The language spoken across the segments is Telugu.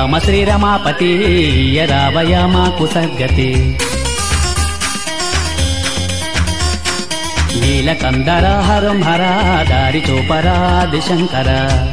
రామ శ్రీరమాపతి రావయ మాకు సద్గతి నీలకందర హరం హర దారి చూపరా దిశంకర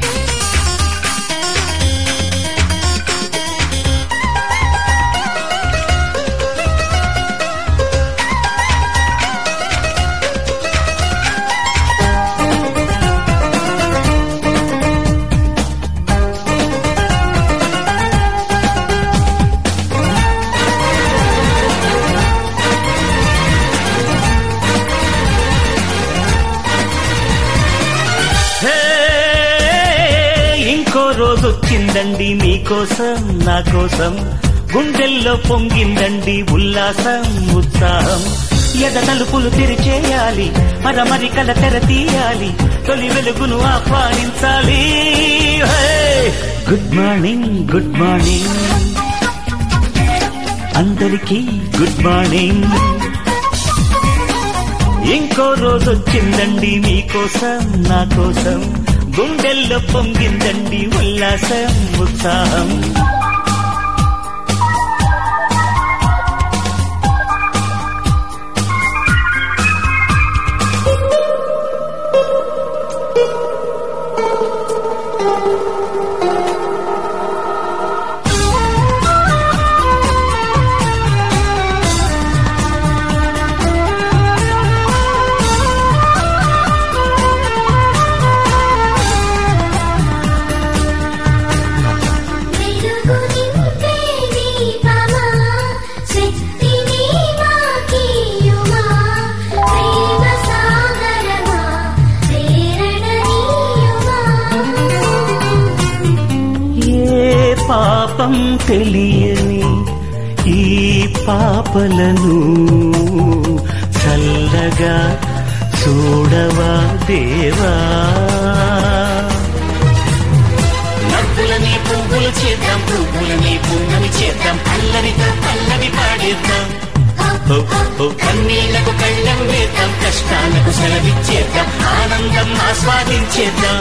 రోజొచ్చిందండి మీకోసం నా కోసం గుండెల్లో పొంగిందండి ఉల్లాసం ఉత్సాహం ఎద తలుపులు తెరిచేయాలి మరమరికల తెర తీయాలి తొలి వెలుగును ఆహ్వానించాలి గుడ్ మార్నింగ్ గుడ్ మార్నింగ్ అందరికీ గుడ్ మార్నింగ్ ఇంకో రోజొచ్చిందండి మీకోసం నా కోసం గుండెల్లో పొంగిందండి ఉల్లాసం ఉత్సాహం పాపం తెలియని ఈ పాపలను చల్లగా చూడవా దేవా నవ్వులని పువ్వులు చేద్దాం పువ్వులని పువ్వుని చేద్దాం అల్లరితో పల్లవి పాడేద్దాం కన్నీళ్లకు కళ్ళం వేద్దాం కష్టాలకు సెలవిచ్చేద్దాం ఆనందం ఆస్వాదించేద్దాం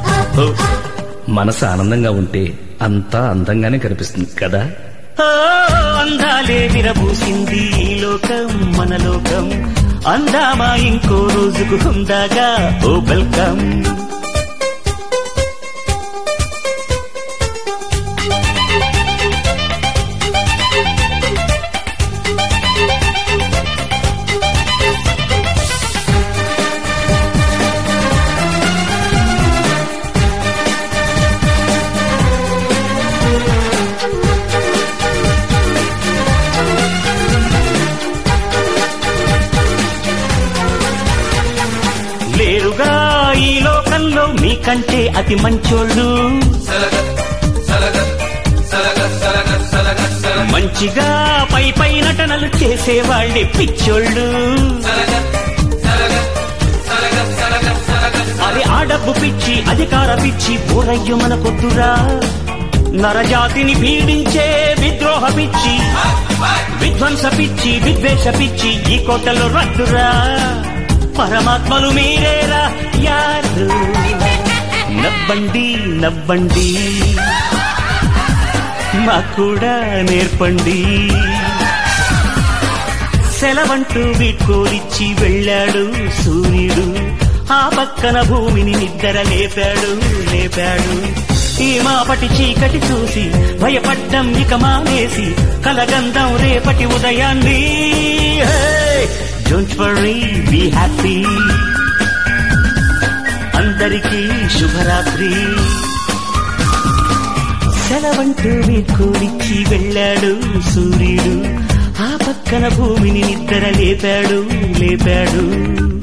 మనసు ఆనందంగా ఉంటే అంతా అందంగానే కనిపిస్తుంది కదా అందాలే విరబూసింది ఈ లోకం మన లోకం అందామా ఇంకో రోజుకు హుందాగా ఓ వెల్కమ్ లేరుగా ఈ లోకంలో మీకంటే అతి మంచోళ్ళు మంచిగా పై పై నటనలు చేసేవాళ్ళే పిచ్చోళ్ళు అది ఆడబ్బు పిచ్చి అధికార పిచ్చి ఊరయ్యు మనకొద్దురా నరజాతిని పీడించే విద్రోహ పిచ్చి విధ్వంస పిచ్చి విద్వేష పిచ్చి ఈ కోటలో రద్దురా పరమాత్మలు మీరేరా యారు నవ్వండి నవ్వండి మాకు కూడా నేర్పండి సెలవంటూ వీడ్కోలిచ్చి వెళ్ళాడు సూర్యుడు ఆ పక్కన భూమిని నిద్ర లేపాడు ఈ మాపటి చీకటి చూసి భయపడ్డం ఇక మానేసి కలగందం రేపటి ఉదయాన్ని Don't worry, be happy. అందరికీ శుభరాత్రి సెలవంటూ వీడ్కోలిచ్చి వెళ్ళాడు సూర్యుడు ఆ పక్కన భూమిని నిద్ర లేపాడు